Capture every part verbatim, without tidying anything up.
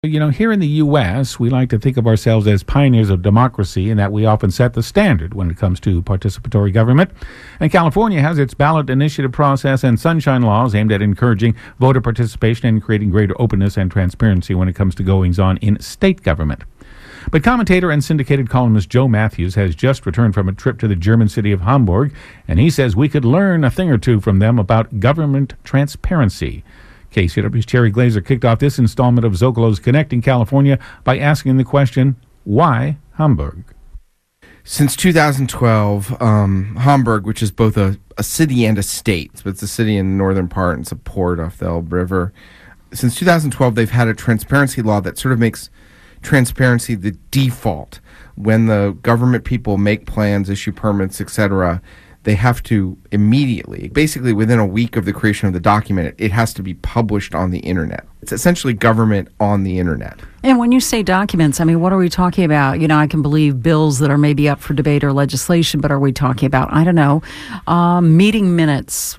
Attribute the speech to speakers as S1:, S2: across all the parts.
S1: You know, here in the U S, we like to think of ourselves as pioneers of democracy and that we often set the standard when it comes to participatory government. And California has its ballot initiative process and sunshine laws aimed at encouraging voter participation and creating greater openness and transparency when it comes to goings-on in state government. But commentator and syndicated columnist Joe Matthews has just returned from a trip to the German city of Hamburg, and he says we could learn a thing or two from them about government transparency. K C W's Terry Glazer kicked off this installment of Zocalo's Connecting California by asking the question, why Hamburg?
S2: Since two thousand twelve, um, Hamburg, which is both a, a city and a state, but it's a city in the northern part and it's a port off the Elbe River. Since two thousand twelve, they've had a transparency law that sort of makes transparency the default. When the government people make plans, issue permits, et cetera, they have to immediately, basically within a week of the creation of the document, it has to be published on the internet. It's essentially government on the internet.
S3: And when you say documents, I mean, what are we talking about? You know, I can believe bills that are maybe up for debate or legislation, but are we talking about, I don't know, uh, meeting minutes,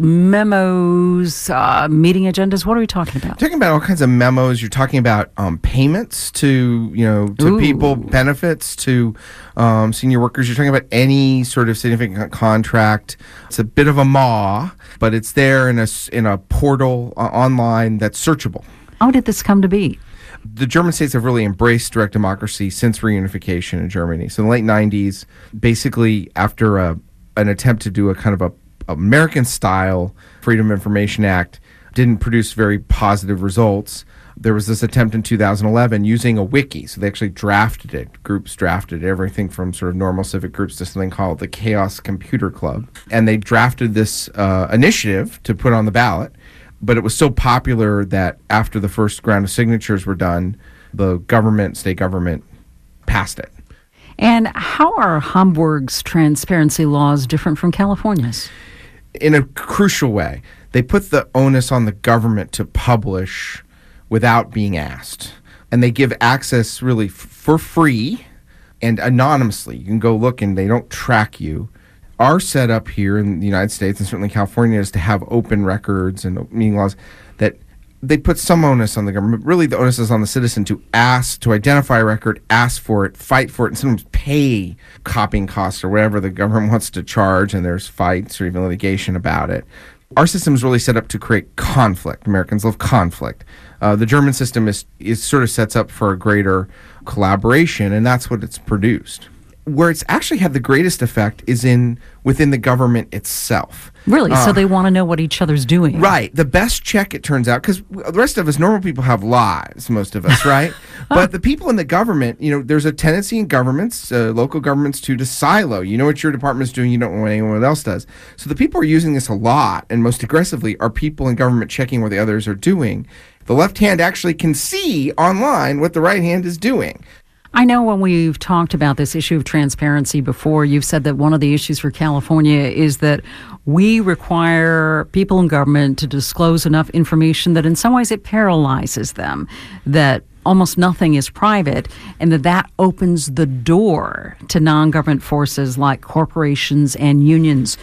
S3: memos, uh, meeting agendas? What are we talking about?
S2: You're talking about all kinds of memos. You're talking about um, payments to, you know, to
S3: Ooh.
S2: people, benefits to um, senior workers. You're talking about any sort of significant contract. It's a bit of a maw, but it's there in a, in a portal uh, online that's searchable.
S3: How did this come to be?
S2: The German states have really embraced direct democracy since reunification in Germany. So in the late nineties, basically after a, an attempt to do a kind of a American-style Freedom of Information Act didn't produce very positive results, there was this attempt in two thousand eleven using a wiki. So they actually drafted it. Groups drafted everything from sort of normal civic groups to something called the Chaos Computer Club. And they drafted this uh, initiative to put on the ballot. But it was so popular that after the first round of signatures were done, the government, state government, passed it.
S3: And how are Hamburg's transparency laws different from California's?
S2: In a crucial way. They put the onus on the government to publish without being asked. And they give access really f- for free and anonymously. You can go look and they don't track you. Our setup here in the United States and certainly California is to have open records and meeting laws that they put some onus on the government. Really, the onus is on the citizen to ask, to identify a record, ask for it, fight for it, and sometimes pay copying costs or whatever the government wants to charge, and there's fights or even litigation about it. Our system is really set up to create conflict. Americans love conflict. Uh, the German system is, is sort of sets up for a greater collaboration, and that's what it's produced. Where it's actually had the greatest effect is in within the government itself.
S3: Really?
S2: Uh,
S3: so they want to know what each other's doing.
S2: Right. The best check, it turns out, because the rest of us, normal people, have lives, most of us, right? But the people in the government, you know, there's a tendency in governments, uh, local governments, to, to silo. You know what your department's doing, you don't know what anyone else does. So the people who are using this a lot and most aggressively are people in government checking what the others are doing. The left hand actually can see online what the right hand is doing.
S3: I know when we've talked about this issue of transparency before, you've said that one of the issues for California is that we require people in government to disclose enough information that in some ways it paralyzes them, that almost nothing is private, and that that opens the door to non-government forces like corporations and unions.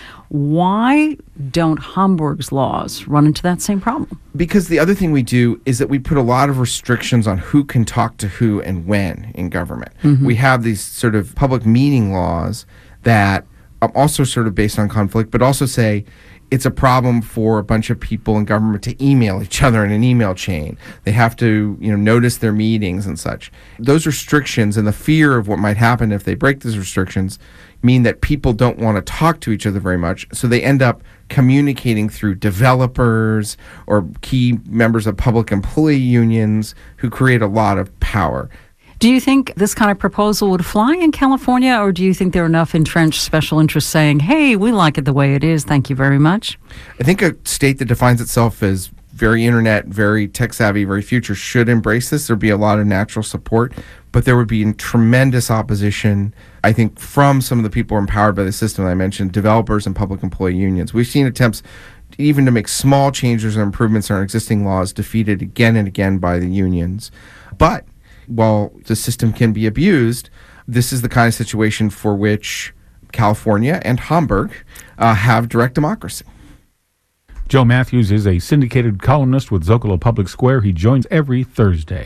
S3: Why don't Hamburg's laws run into that same problem?
S2: Because the other thing we do is that we put a lot of restrictions on who can talk to who and when in government. Mm-hmm. We have these sort of public meeting laws that are also sort of based on conflict, but also say it's a problem for a bunch of people in government to email each other in an email chain. They have to, you know, notice their meetings and such. Those restrictions and the fear of what might happen if they break those restrictions mean that people don't want to talk to each other very much, so they end up communicating through developers or key members of public employee unions who create a lot of power.
S3: Do you think this kind of proposal would fly in California, or do you think there are enough entrenched special interests saying, hey, we like it the way it is, thank you very much?
S2: I think a state that defines itself as very internet, very tech-savvy, very future should embrace this. There'd be a lot of natural support, but there would be tremendous opposition, I think, from some of the people empowered by the system I mentioned, developers and public employee unions. We've seen attempts even to make small changes or improvements in our existing laws defeated again and again by the unions. But while the system can be abused, this is the kind of situation for which California and Hamburg uh, have direct democracy.
S1: Joe Matthews is a syndicated columnist with Zocalo Public Square. He joins every Thursday.